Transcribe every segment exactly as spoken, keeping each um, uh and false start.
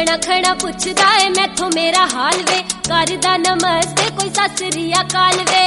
जना खना पुछदा है मैथों मेरा हाल वे, करदा नमस्ते कोई सत श्री अकाल वे।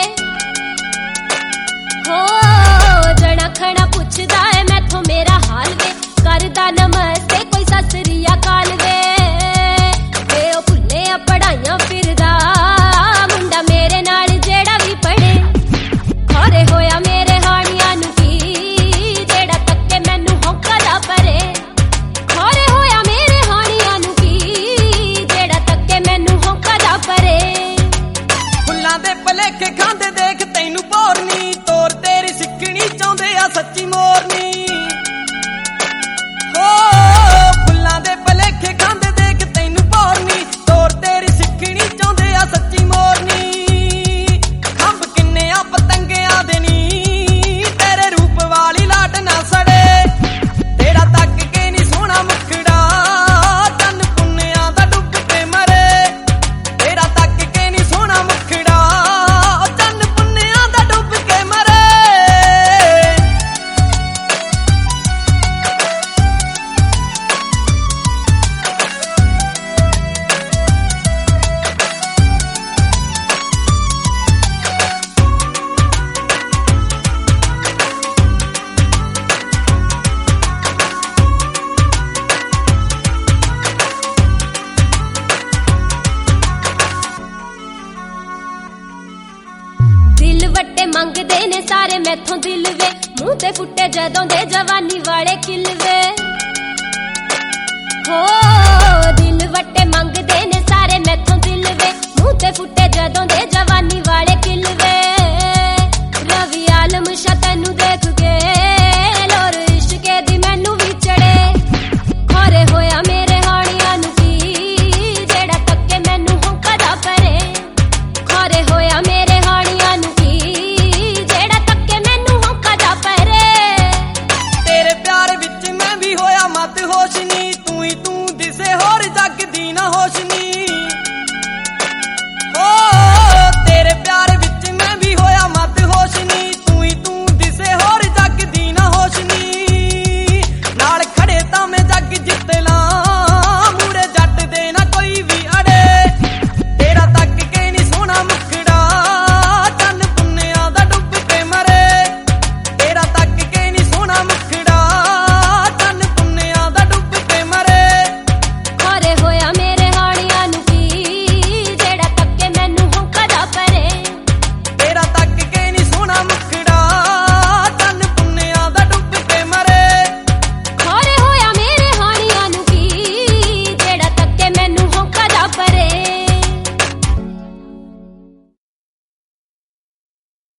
हो जना खना पुछदा है मैथों मेरा हाल वे, करदा नमस्ते कोई सत श्री अकाल वे। वे ओ भुल्ले आ पढ़ाइयां फिरदा मुंडा मेरे नाल जेड़ा भी पढ़े, खरे होया मेरे हानियां नू की जेड़ा तक्के मैनू हौका दा परे। खरे होया मेरे हानियां नू की जेड़ा तक्के मैनू हौका दा परे। फुल्लां दे भलेखे खांदे देख तैनू बोरनी, तोर तेरी सिक्खनी चाहुंदे आ सच्ची मोरनी। हो फुल्लां दे भलेखे खांदे देख तैनू बोरनी, तोर तेरी सिक्खनी चाहुंदे आ सच्ची मोरनी। खंभ किन्ने आ पतंगियां दे नी तेरे रूप वाली लाट ना सड़े, तेरा तक के नी सोहना मुखड़ा चंद पुन्नियां दा डुब के मरे। तेरा तक के नी सोहना मुखड़ा चंद पुन्नियां दा डुब के मरे। दिल वट्टे मंगदे ने सारे मैथों दिल वे, मूंह ते फुट्टे जदों दे जवानी वाले किल वे। हो दिल वट्टे मंगदे ने सारे मैथों दिल वे, मूंह ते फुट्टे जदों दे जवानी वाले किल वे। रवि आलम शाह तैनू देख के लोर इश्के दी मैनू भी चढ़े, खरे होया मेरे हानियां नू की जेड़ा तक्के मैनू हौका दा परे। खरे होया मेरे हानियां नू की जेड़ा तक्के मैनू हौका दा परे। तेरे प्यार विच मैं भी होया मत होश